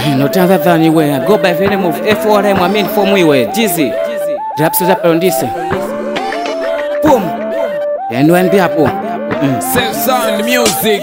No time than you were. Go by the name of F4M, I mean from we were. Dizzy. Raps up on this. Boom. And when the apple. Save sound music.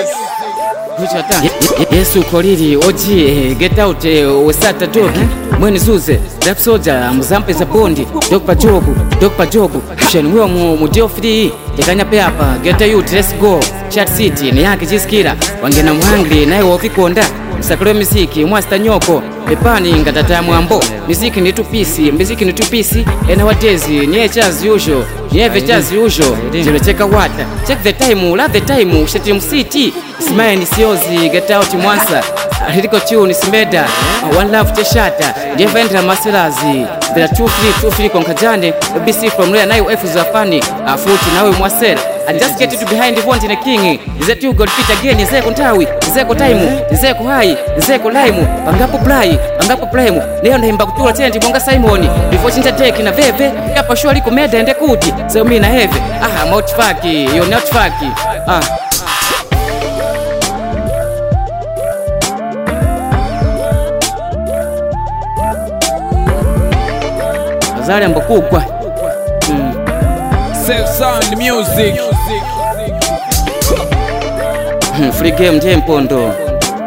Yesu koliri oji get out wasata toki mweni zuze rap soja muzampeza bondi Dr. Jobu shenwe mu Geoffrey yakanya pe hapa get out let's go chat city ni yake jiskira wangena muhangri naye wokikonda msakalo muziki mwasta nyoko pepani ngatata mwambo muziki ni two piece and nowadays ni as usual Jiro cheka wata check the time love the time shati city Smile siozi get out Mwanza Liko tune Smeda One Love Teshata Devendra Maselazi Bila 2-3 konkajane BC from Rare nayo F Zafani Fruity nawe Mwasela I just get to behind the want in a king Is that you got fit again Nizeko Ntawi Nizeko Taimu Nizeko Hai Nizeko Laimu Angapo Plaimu Leo naimba kutura tendi Mwanga Simoni Before chinta teki na veve Kapa shua liko meda ende kuti Seo mina heve Mouth faki You're not faki Zari ambokugwa Save sound music. Free game tempo ndo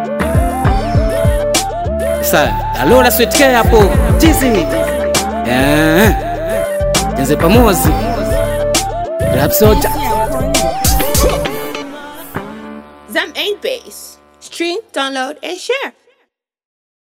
Sa alora sweet care hapo Dizzy Tenze pamozi Rap soja Zam ain't bass. Stream, download and share.